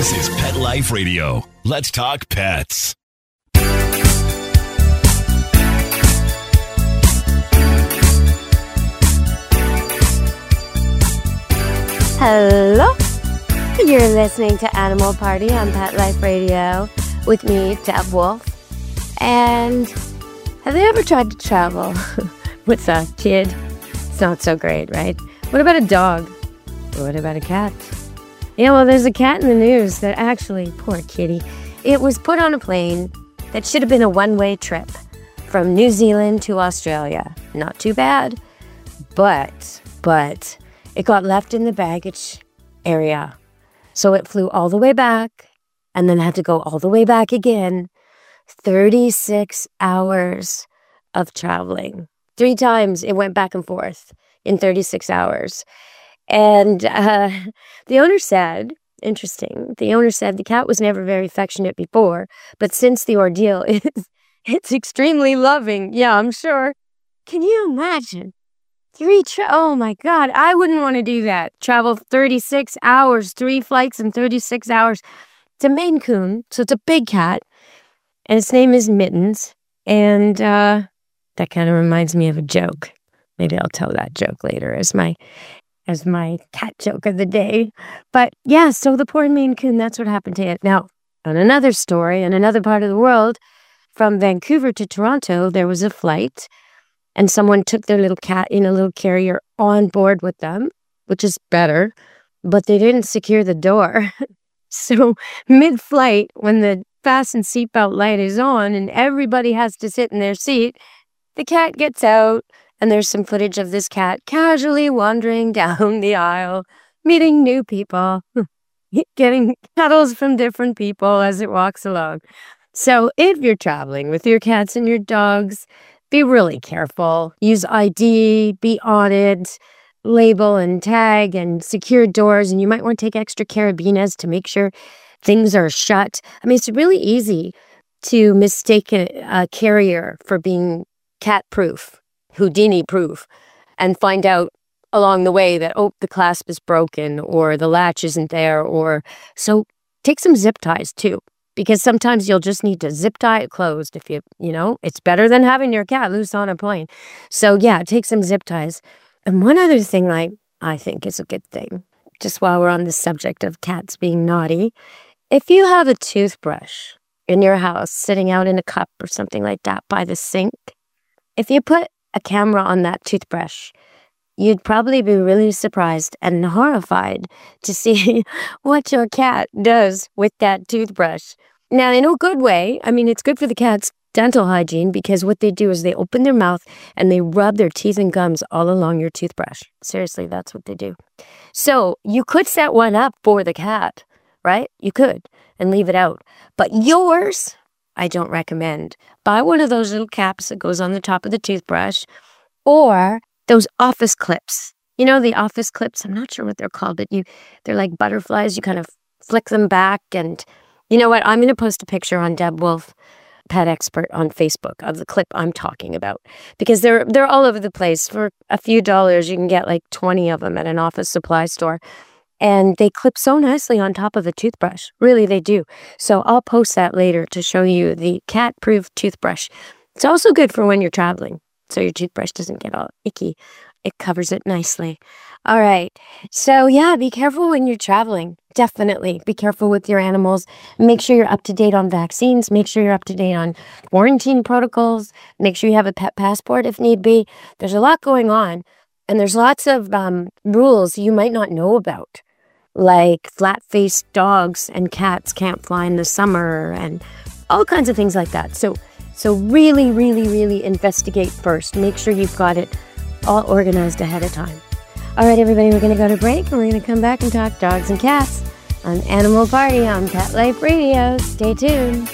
This is Pet Life Radio. Let's talk pets. Hello. You're listening to Animal Party on Pet Life Radio with me, Deb Wolf. And have you ever tried to travel with a kid? It's not so great, right? What about a dog? What about a cat? Yeah, well, there's a cat in the news that actually, poor kitty, it was put on a plane that should have been a one-way trip from New Zealand to Australia. Not too bad, but it got left in the baggage area. So it flew all the way back and then had to go all the way back again. 36 hours of traveling. 3 times it went back and forth in 36 hours. And the owner said, interesting, the cat was never very affectionate before, but since the ordeal, it's extremely loving. Yeah, I'm sure. Can you imagine? Oh my God, I wouldn't want to do that. Travel 36 hours, 3 flights in 36 hours. It's a Maine Coon, so it's a big cat, and its name is Mittens, and that kind of reminds me of a joke. Maybe I'll tell that joke later as my cat joke of the day. But yeah, so the poor Maine Coon, that's what happened to it. Now, on another story, in another part of the world, from Vancouver to Toronto, there was a flight, and someone took their little cat in a little carrier on board with them, which is better, but they didn't secure the door. So mid-flight, when the fasten seatbelt light is on and everybody has to sit in their seat, the cat gets out, and there's some footage of this cat casually wandering down the aisle, meeting new people, getting cuddles from different people as it walks along. So if you're traveling with your cats and your dogs, be really careful. Use ID, be on it, label and tag and secure doors. And you might want to take extra carabiners to make sure things are shut. I mean, it's really easy to mistake a carrier for being cat-proof, Houdini-proof, and find out along the way that, oh, the clasp is broken or the latch isn't there. So take some zip ties too. Because sometimes you'll just need to zip tie it closed if you know, it's better than having your cat loose on a plane. So yeah, take some zip ties. And one other thing I think is a good thing, just while we're on the subject of cats being naughty, if you have a toothbrush in your house sitting out in a cup or something like that by the sink, if you put a camera on that toothbrush, you'd probably be really surprised and horrified to see what your cat does with that toothbrush. Now, in a good way, I mean, it's good for the cat's dental hygiene because what they do is they open their mouth and they rub their teeth and gums all along your toothbrush. Seriously, that's what they do. So you could set one up for the cat, right? You could, and leave it out. But yours, I don't recommend. Buy one of those little caps that goes on the top of the toothbrush, or those office clips. You know, the office clips, I'm not sure what they're called, but they're like butterflies. You kind of flick them back. And you know what? I'm going to post a picture on Deb Wolf, Pet Expert, on Facebook of the clip I'm talking about. Because they're all over the place. For a few dollars, you can get like 20 of them at an office supply store. And they clip so nicely on top of a toothbrush. Really, they do. So I'll post that later to show you the cat-proof toothbrush. It's also good for when you're traveling, so your toothbrush doesn't get all icky. It covers it nicely. All right. So yeah, be careful when you're traveling. Definitely be careful with your animals. Make sure you're up to date on vaccines. Make sure you're up to date on quarantine protocols. Make sure you have a pet passport if need be. There's a lot going on. And there's lots of rules you might not know about. Like flat-faced dogs and cats can't fly in the summer and all kinds of things like that. So really, really, really investigate first. Make sure you've got it all organized ahead of time. All right, everybody, we're going to go to break, and we're going to come back and talk dogs and cats on Animal Party on Pet Life Radio. Stay tuned.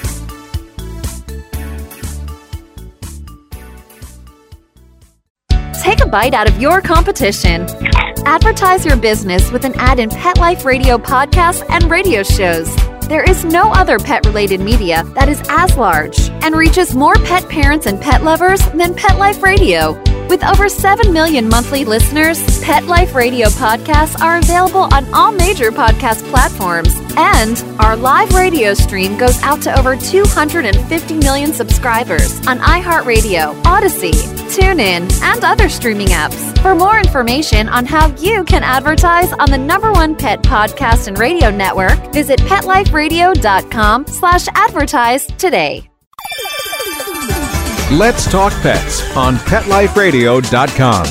Take a bite out of your competition. Advertise your business with an ad in Pet Life Radio podcasts and radio shows. There is no other pet-related media that is as large and reaches more pet parents and pet lovers than Pet Life Radio. With over 7 million monthly listeners, Pet Life Radio podcasts are available on all major podcast platforms. And our live radio stream goes out to over 250 million subscribers on iHeartRadio, Odyssey, TuneIn, and other streaming apps. For more information on how you can advertise on the #1 pet podcast and radio network, visit PetLifeRadio.com/advertise today. Let's Talk Pets on PetLifeRadio.com.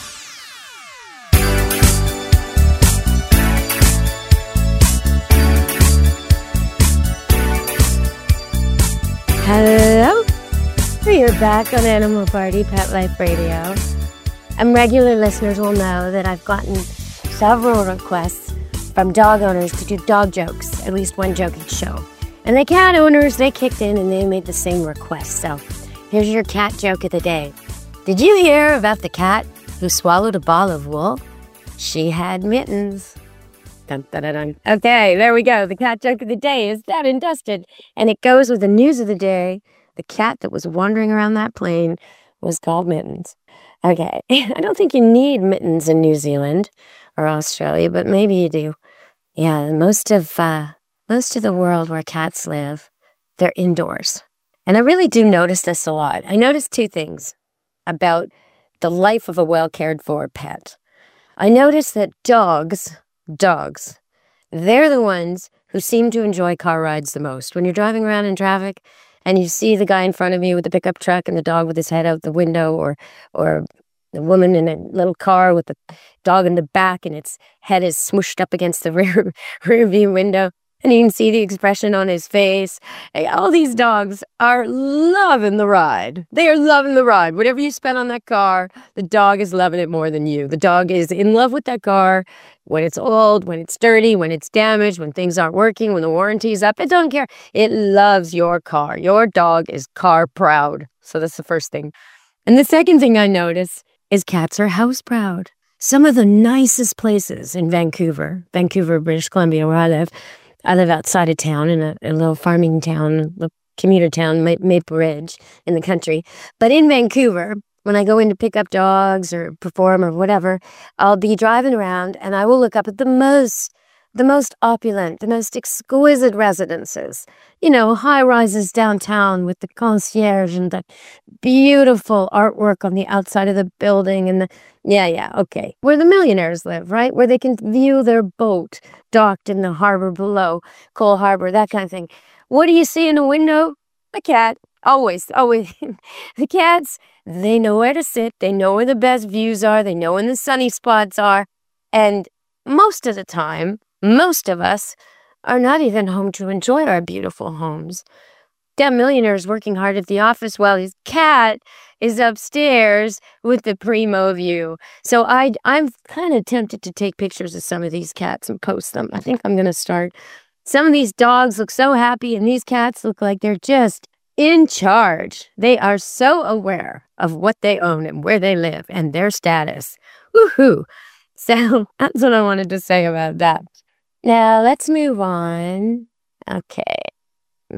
Hello, we're back on Animal Party Pet Life Radio. And regular listeners will know that I've gotten several requests from dog owners to do dog jokes, at least one joke each show. And the cat owners, they kicked in and they made the same request. So here's your cat joke of the day. Did you hear about the cat who swallowed a ball of wool? She had mittens. Dun, dun, dun, dun. Okay, there we go. The cat joke of the day is done and dusted. And it goes with the news of the day. The cat that was wandering around that plane was called Mittens. Okay, I don't think you need mittens in New Zealand or Australia, but maybe you do. Yeah, most of the world where cats live, they're indoors. And I really do notice this a lot. I notice two things about the life of a well-cared-for pet. I notice that dogs, they're the ones who seem to enjoy car rides the most. When you're driving around in traffic and you see the guy in front of you with the pickup truck and the dog with his head out the window, or the woman in a little car with the dog in the back and its head is smooshed up against the rear view window, and you can see the expression on his face. Hey, all these dogs are loving the ride. They are loving the ride. Whatever you spend on that car, the dog is loving it more than you. The dog is in love with that car when it's old, when it's dirty, when it's damaged, when things aren't working, when the warranty's up. It doesn't care. It loves your car. Your dog is car proud. So that's the first thing. And the second thing I notice is cats are house proud. Some of the nicest places in Vancouver, British Columbia, where I live outside of town in a little farming town, a commuter town, Maple Ridge in the country. But in Vancouver, when I go in to pick up dogs or perform or whatever, I'll be driving around and I will look up at the most opulent, the most exquisite residences. You know, high rises downtown with the concierge and the beautiful artwork on the outside of the building and okay. Where the millionaires live, right? Where they can view their boat docked in the harbor below, Cole Harbor, that kind of thing. What do you see in a window? A cat. Always. The cats, they know where to sit. They know where the best views are. They know when the sunny spots are. And most of the time, most of us are not even home to enjoy our beautiful homes. That millionaire is working hard at the office while his cat is upstairs with the primo view. So I'm kind of tempted to take pictures of some of these cats and post them. I think I'm going to start. Some of these dogs look so happy and these cats look like they're just in charge. They are so aware of what they own and where they live and their status. Woohoo! So that's what I wanted to say about that. Now let's move on. Okay. I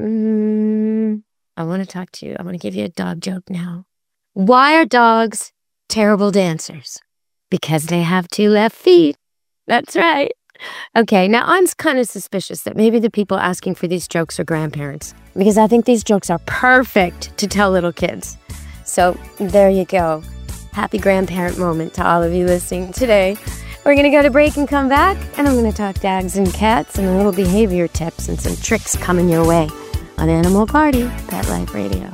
want to talk to you. I want to give you a dog joke now. Why are dogs terrible dancers? Because they have 2 left feet. That's right. Okay, now I'm kind of suspicious that maybe the people asking for these jokes are grandparents, because I think these jokes are perfect to tell little kids. So there you go. Happy grandparent moment to all of you listening today. We're going to go to break and come back, and I'm going to talk dogs and cats and a little behavior tips and some tricks coming your way on Animal Party, Pet Life Radio.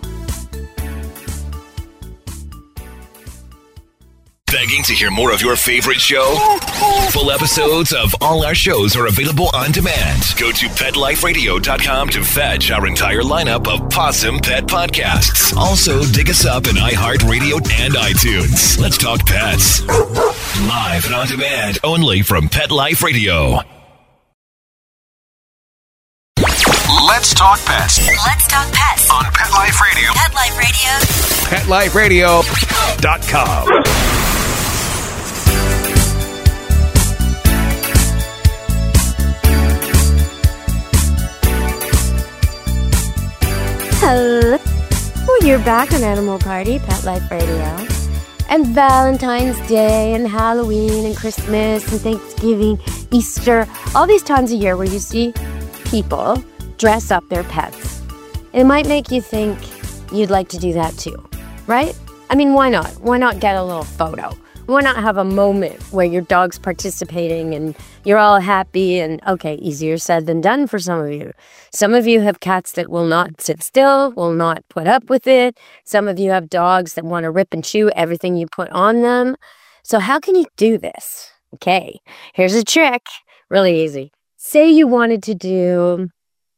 Begging to hear more of your favorite show? Full episodes of all our shows are available on demand. Go to PetLifeRadio.com to fetch our entire lineup of Possum Pet podcasts. Also, dig us up in iHeartRadio and iTunes. Let's Talk Pets. Live and on demand only from Pet Life Radio. Let's Talk Pets. Let's Talk Pets. On Pet Life Radio. Pet Life Radio. PetLifeRadio.com. Hello, you're back on Animal Party, Pet Life Radio. And Valentine's Day and Halloween and Christmas and Thanksgiving, Easter, all these times of year where you see people dress up their pets. It might make you think you'd like to do that too, right? I mean, why not? Why not get a little photo? Why not have a moment where your dog's participating and you're all happy and, okay, easier said than done for some of you. Some of you have cats that will not sit still, will not put up with it. Some of you have dogs that want to rip and chew everything you put on them. So how can you do this? Okay, here's a trick. Really easy. Say you wanted to do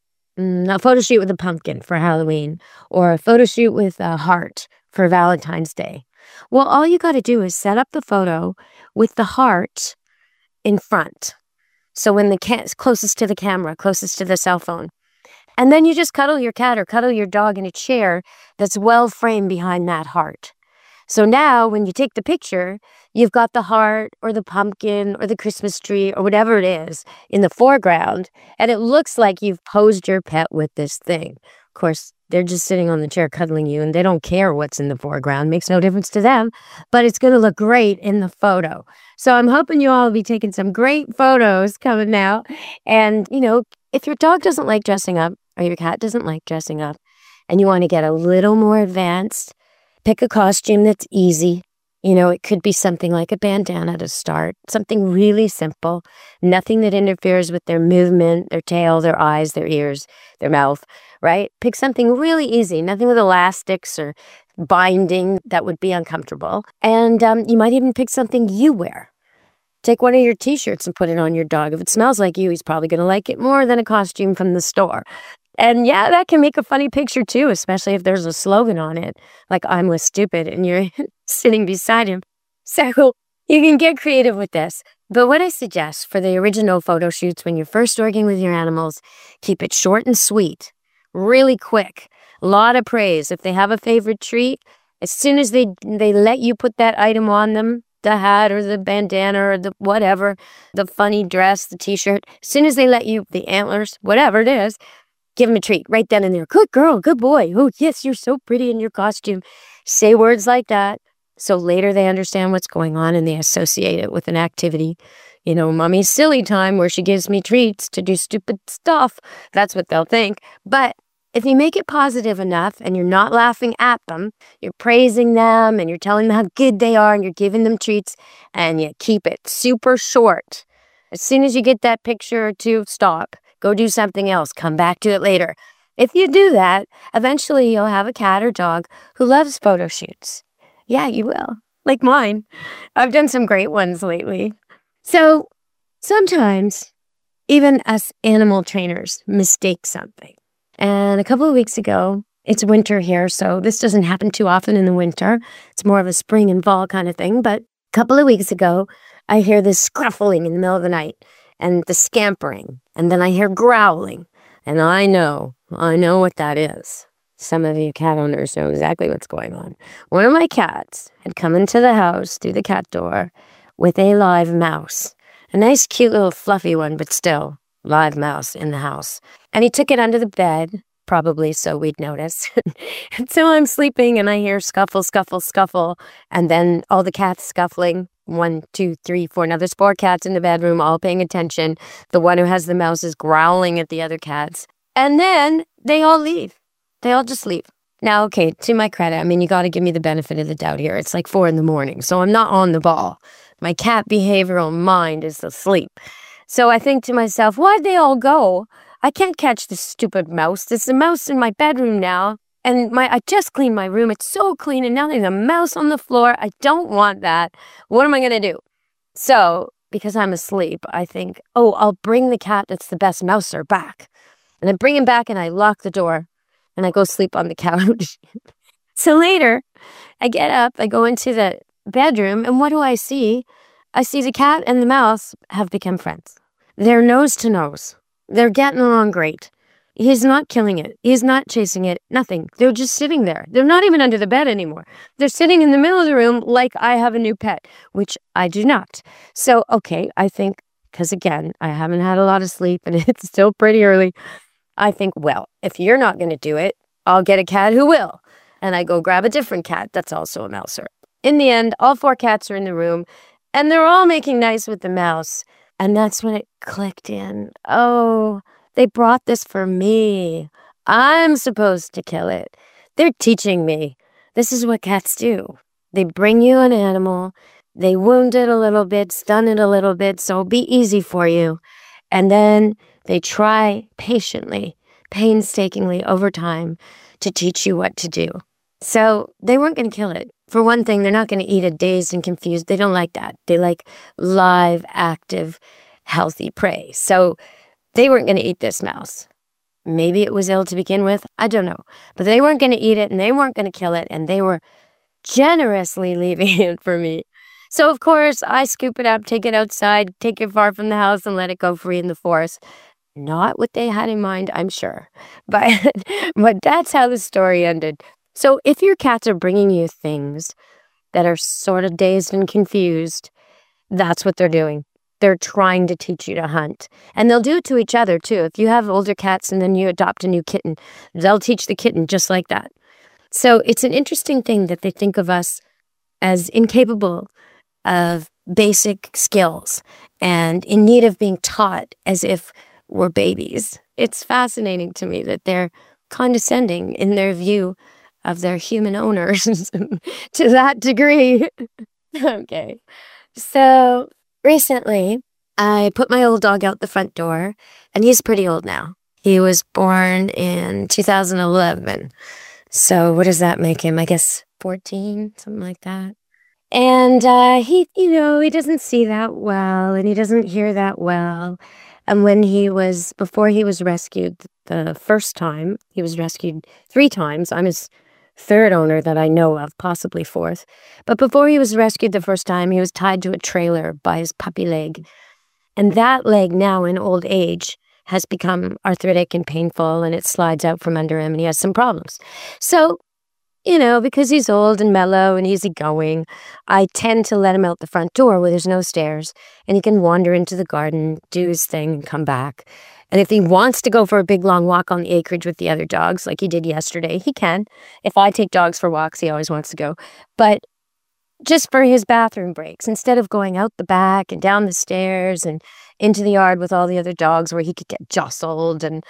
a photo shoot with a pumpkin for Halloween or a photo shoot with a heart for Valentine's Day. Well, all you got to do is set up the photo with the heart in front. So when the cat's closest to the camera, closest to the cell phone. And then you just cuddle your cat or cuddle your dog in a chair that's well framed behind that heart. So now when you take the picture, you've got the heart or the pumpkin or the Christmas tree or whatever it is in the foreground. And it looks like you've posed your pet with this thing. Of course, they're just sitting on the chair cuddling you and they don't care what's in the foreground. Makes no difference to them, but it's going to look great in the photo. So I'm hoping you all will be taking some great photos coming now. And, you know, if your dog doesn't like dressing up or your cat doesn't like dressing up and you want to get a little more advanced, pick a costume that's easy. You know, it could be something like a bandana to start, something really simple, nothing that interferes with their movement, their tail, their eyes, their ears, their mouth, right? Pick something really easy, nothing with elastics or binding that would be uncomfortable. And you might even pick something you wear. Take one of your t-shirts and put it on your dog. If it smells like you, he's probably going to like it more than a costume from the store. And yeah, that can make a funny picture too, especially if there's a slogan on it, like I'm with stupid and you're sitting beside him. So you can get creative with this. But what I suggest for the original photo shoots when you're first working with your animals, keep it short and sweet, really quick, a lot of praise. If they have a favorite treat, as soon as they let you put that item on them, the hat or the bandana or the whatever, the funny dress, the t-shirt, as soon as they let you, the antlers, whatever it is, give them a treat right then and there. Good girl, good boy. Oh, yes, you're so pretty in your costume. Say words like that. So later they understand what's going on and they associate it with an activity. You know, mommy's silly time where she gives me treats to do stupid stuff. That's what they'll think. But if you make it positive enough and you're not laughing at them, you're praising them and you're telling them how good they are and you're giving them treats and you keep it super short. As soon as you get that picture or two, stop. Go do something else. Come back to it later. If you do that, eventually you'll have a cat or dog who loves photo shoots. Yeah, you will. Like mine. I've done some great ones lately. So sometimes even us animal trainers mistake something. And a couple of weeks ago, it's winter here, so this doesn't happen too often in the winter. It's more of a spring and fall kind of thing. But a couple of weeks ago, I hear this scruffling in the middle of the night and the scampering. And then I hear growling. And I know what that is. Some of you cat owners know exactly what's going on. One of my cats had come into the house through the cat door with a live mouse. A nice, cute little fluffy one, but still, live mouse in the house. And he took it under the bed, probably so we'd notice. And so I'm sleeping and I hear scuffle, scuffle, scuffle. And then all the cats scuffling. 1, 2, 3, 4. Now there's 4 cats in the bedroom, all paying attention. The one who has the mouse is growling at the other cats. And then they all leave. They all just leave. Now, okay, to my credit, I mean, you got to give me the benefit of the doubt here. It's like 4 a.m, so I'm not on the ball. My cat behavioral mind is asleep. So I think to myself, why'd they all go? I can't catch this stupid mouse. There's a mouse in my bedroom now. And I just cleaned my room. It's so clean. And now there's a mouse on the floor. I don't want that. What am I going to do? So, because I'm asleep, I think, oh, I'll bring the cat that's the best mouser back. And I bring him back and I lock the door. And I go sleep on the couch. So later, I get up. I go into the bedroom. And what do I see? I see the cat and the mouse have become friends. They're nose to nose. They're getting along great. He's not killing it. He's not chasing it. Nothing. They're just sitting there. They're not even under the bed anymore. They're sitting in the middle of the room like I have a new pet, which I do not. So, okay, I think, because again, I haven't had a lot of sleep and it's still pretty early. I think, well, if you're not going to do it, I'll get a cat who will. And I go grab a different cat that's also a mouser. in the end, all 4 cats are in the room, and they're all making nice with the mouse. And that's when it clicked in. Oh, they brought this for me. I'm supposed to kill it. They're teaching me. This is what cats do. They bring you an animal, they wound it a little bit, stun it a little bit, so it'll be easy for you. And then they try patiently, painstakingly over time to teach you what to do. So they weren't going to kill it. For one thing, they're not going to eat it dazed and confused. They don't like that. They like live, active, healthy prey. So they weren't going to eat this mouse. Maybe it was ill to begin with. I don't know. But they weren't going to eat it, and they weren't going to kill it, and they were generously leaving it for me. So, of course, I scoop it up, take it outside, take it far from the house, and let it go free in the forest. Not what they had in mind, I'm sure. But that's how the story ended. So if your cats are bringing you things that are sort of dazed and confused, that's what they're doing. They're trying to teach you to hunt. And they'll do it to each other, too. If you have older cats and then you adopt a new kitten, they'll teach the kitten just like that. So it's an interesting thing that they think of us as incapable of basic skills and in need of being taught as if we're babies. It's fascinating to me that they're condescending in their view of their human owners to that degree. Okay. So recently, I put my old dog out the front door, and he's pretty old now. He was born in 2011. So what does that make him? I guess 14, something like that. And he doesn't see that well, and he doesn't hear that well. And before he was rescued the first time, he was rescued 3 times. I'm his 3rd owner that I know of, possibly 4th. But before he was rescued the first time, he was tied to a trailer by his puppy leg. And that leg now in old age has become arthritic and painful, and it slides out from under him, and he has some problems. So, because he's old and mellow and easygoing, I tend to let him out the front door where there's no stairs, and he can wander into the garden, do his thing, and come back. And if he wants to go for a big, long walk on the acreage with the other dogs, like he did yesterday, he can. If I take dogs for walks, he always wants to go. But just for his bathroom breaks, instead of going out the back and down the stairs and into the yard with all the other dogs where he could get jostled. And,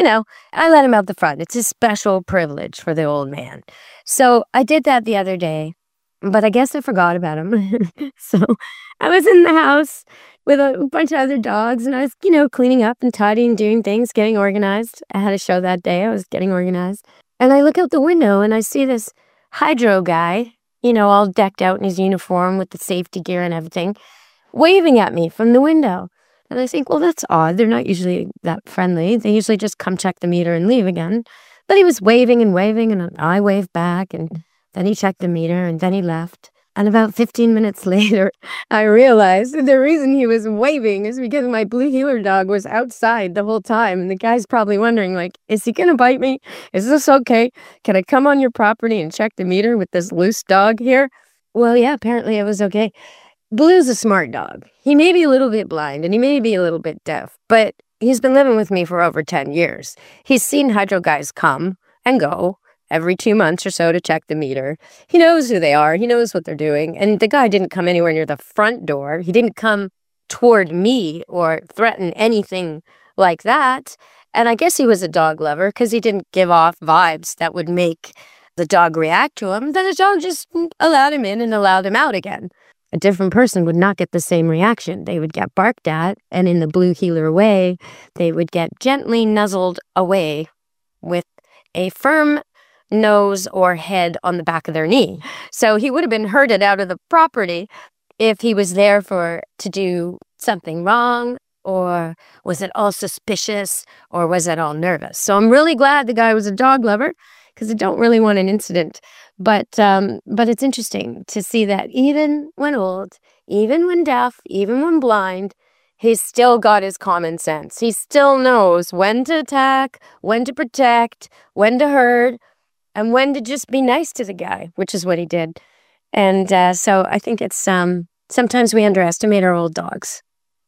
I let him out the front. It's a special privilege for the old man. So I did that the other day, but I guess I forgot about him. So I was in the house with a bunch of other dogs, and I was, cleaning up and tidying, doing things, getting organized. I had a show that day. I was getting organized. And I look out the window, and I see this hydro guy, all decked out in his uniform with the safety gear and everything, waving at me from the window. And I think, well, that's odd. They're not usually that friendly. They usually just come check the meter and leave again. But he was waving, and I waved back, and then he checked the meter, and then he left. And about 15 minutes later, I realized that the reason he was waving is because my blue heeler dog was outside the whole time. And the guy's probably wondering, is he going to bite me? Is this okay? Can I come on your property and check the meter with this loose dog here? Well, yeah, apparently it was okay. Blue's a smart dog. He may be a little bit blind, and he may be a little bit deaf, but he's been living with me for over 10 years. He's seen hydro guys come and go every 2 months or so to check the meter. He knows who they are. He knows what they're doing. And the guy didn't come anywhere near the front door. He didn't come toward me or threaten anything like that. And I guess he was a dog lover because he didn't give off vibes that would make the dog react to him. Then the dog just allowed him in and allowed him out again. A different person would not get the same reaction. They would get barked at, and in the blue heeler way, they would get gently nuzzled away with a firm nose or head on the back of their knee. So he would have been herded out of the property if he was there to do something wrong, or was it all suspicious, or was it all nervous? So I'm really glad the guy was a dog lover, because I don't really want an incident. But it's interesting to see that even when old, even when deaf, even when blind, he's still got his common sense. He still knows when to attack, when to protect, when to herd, and when to just be nice to the guy, which is what he did. And so I think it's sometimes we underestimate our old dogs,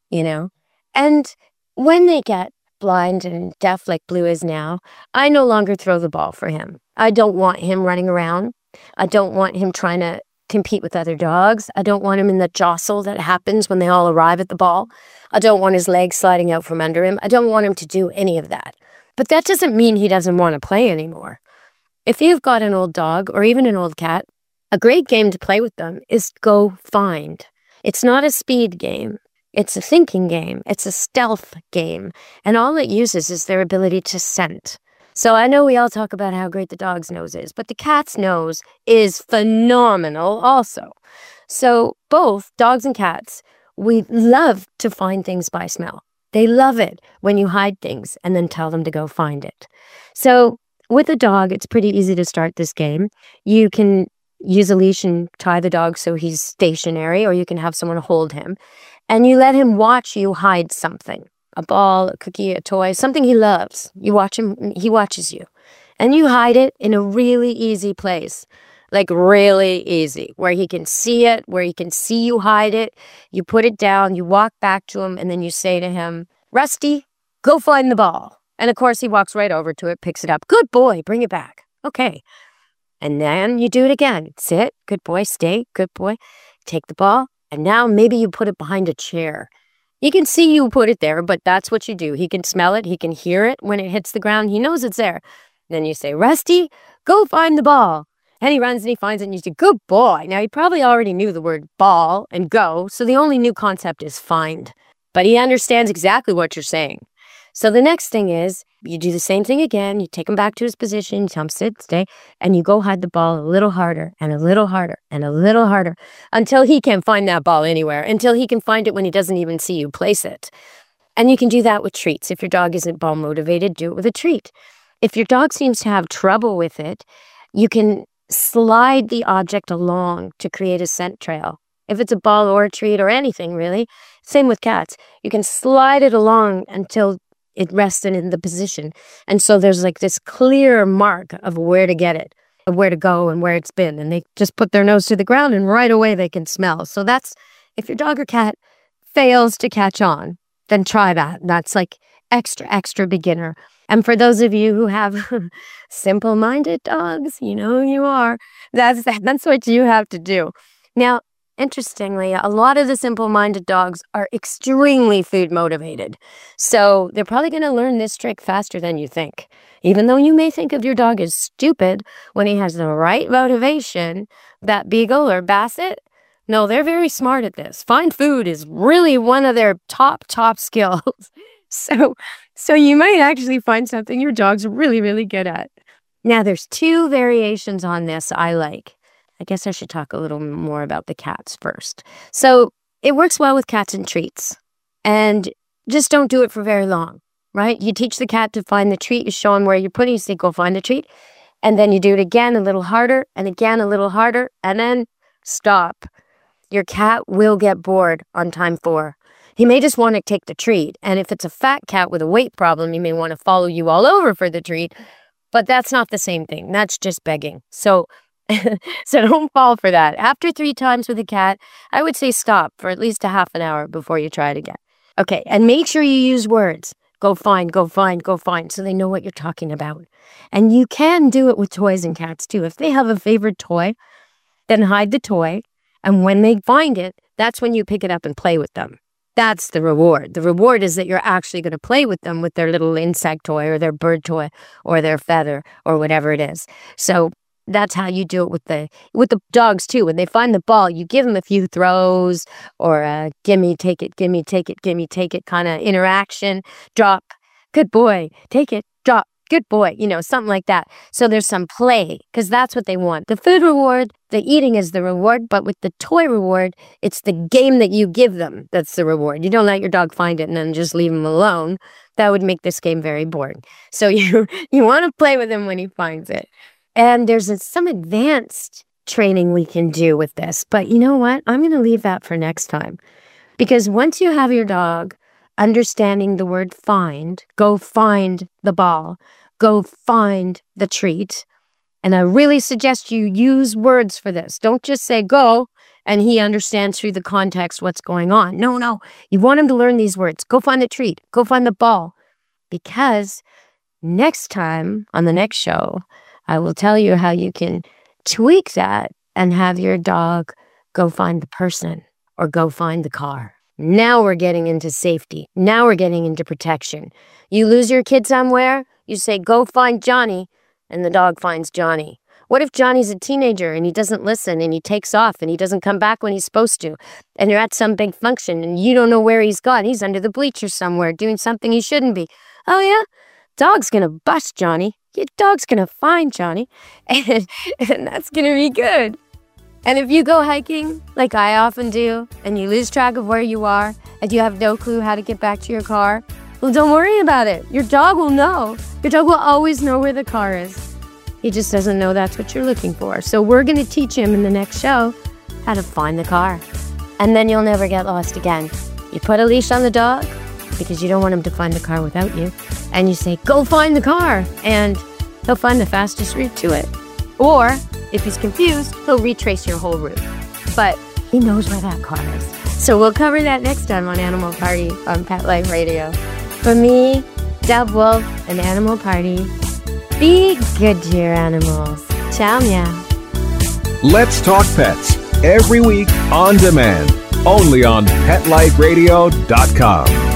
And when they get blind and deaf like Blue is now, I no longer throw the ball for him. I don't want him running around. I don't want him trying to compete with other dogs. I don't want him in the jostle that happens when they all arrive at the ball. I don't want his legs sliding out from under him. I don't want him to do any of that. But that doesn't mean he doesn't want to play anymore. If you've got an old dog or even an old cat, a great game to play with them is go find. It's not a speed game. It's a thinking game. It's a stealth game. And all it uses is their ability to scent. So I know we all talk about how great the dog's nose is, but the cat's nose is phenomenal also. So both dogs and cats, we love to find things by smell. They love it when you hide things and then tell them to go find it. So with a dog, it's pretty easy to start this game. You can use a leash and tie the dog so he's stationary, or you can have someone hold him. And you let him watch you hide something. A ball, a cookie, a toy, something he loves. You watch him, he watches you. And you hide it in a really easy place. Like really easy, where he can see it, where he can see you hide it. You put it down, you walk back to him, and then you say to him, Rusty, go find the ball. And of course, he walks right over to it, picks it up. Good boy, bring it back. Okay. And then you do it again. Sit, good boy, stay, good boy. Take the ball, and now maybe you put it behind a chair. He can see you put it there, but that's what you do. He can smell it. He can hear it when it hits the ground. He knows it's there. Then you say, Rusty, go find the ball. And he runs and he finds it and you say, good boy. Now, he probably already knew the word ball and go, so the only new concept is find. But he understands exactly what you're saying. So the next thing is, you do the same thing again. You take him back to his position, you tell him sit, stay, and you go hide the ball a little harder and a little harder and a little harder until he can find that ball anywhere, until he can find it when he doesn't even see you place it. And you can do that with treats. If your dog isn't ball motivated, do it with a treat. If your dog seems to have trouble with it, you can slide the object along to create a scent trail. If it's a ball or a treat or anything really, same with cats, you can slide it along until it rests in the position. And so there's like this clear mark of where to get it, of where to go and where it's been. And they just put their nose to the ground and right away they can smell. So that's, if your dog or cat fails to catch on, then try that. That's like extra beginner. And for those of you who have simple-minded dogs, you know who you are. That's what you have to do. Now, interestingly, a lot of the simple-minded dogs are extremely food motivated. So they're probably going to learn this trick faster than you think. Even though you may think of your dog as stupid, when he has the right motivation, that Beagle or Basset, no, they're very smart at this. Find food is really one of their top skills. So you might actually find something your dog's really good at. Now, there's two variations on this I like. I guess I should talk a little more about the cats first. So it works well with cats and treats. And just don't do it for very long, right? You teach the cat to find the treat. You show him where you're putting it. You say, go find the treat. And then you do it again a little harder and again a little harder. And then stop. Your cat will get bored on time 4. He may just want to take the treat. And if it's a fat cat with a weight problem, he may want to follow you all over for the treat. But that's not the same thing. That's just begging. So don't fall for that. After 3 times with a cat, I would say stop for at least a half an hour before you try it again. Okay, and make sure you use words. Go find, go find, go find, so they know what you're talking about. And you can do it with toys and cats too. If they have a favorite toy, then hide the toy. And when they find it, that's when you pick it up and play with them. That's the reward. The reward is that you're actually going to play with them with their little insect toy or their bird toy or their feather or whatever it is. So that's how you do it with the dogs too. When they find the ball, you give them a few throws or gimme, take it, gimme, take it kind of interaction. Drop, good boy, take it, drop, good boy, something like that. So there's some play because that's what they want. The food reward, the eating is the reward, but with the toy reward, it's the game that you give them that's the reward. You don't let your dog find it and then just leave him alone. That would make this game very boring. So you want to play with him when he finds it. And there's some advanced training we can do with this. But you know what? I'm going to leave that for next time. Because once you have your dog understanding the word find, go find the ball, go find the treat. And I really suggest you use words for this. Don't just say go and he understands through the context what's going on. No. You want him to learn these words. Go find the treat. Go find the ball. Because next time on the next show, I will tell you how you can tweak that and have your dog go find the person or go find the car. Now we're getting into safety. Now we're getting into protection. You lose your kid somewhere, you say, go find Johnny, and the dog finds Johnny. What if Johnny's a teenager and he doesn't listen and he takes off and he doesn't come back when he's supposed to, and you're at some big function and you don't know where he's gone? He's under the bleachers somewhere doing something he shouldn't be. Oh yeah? Dog's gonna bust Johnny. Your dog's gonna find Johnny, and that's gonna be good. And if you go hiking, like I often do, and you lose track of where you are, and you have no clue how to get back to your car, well, don't worry about it. Your dog will know. Your dog will always know where the car is. He just doesn't know that's what you're looking for. So we're going to teach him in the next show how to find the car. And then you'll never get lost again. You put a leash on the dog because you don't want him to find the car without you. And you say, go find the car. And he'll find the fastest route to it. Or, if he's confused, he'll retrace your whole route. But he knows where that car is. So we'll cover that next time on Animal Party on Pet Life Radio. For me, Deb Wolf, and Animal Party, be good to your animals. Ciao, meow. Let's Talk Pets every week on demand, only on PetLifeRadio.com.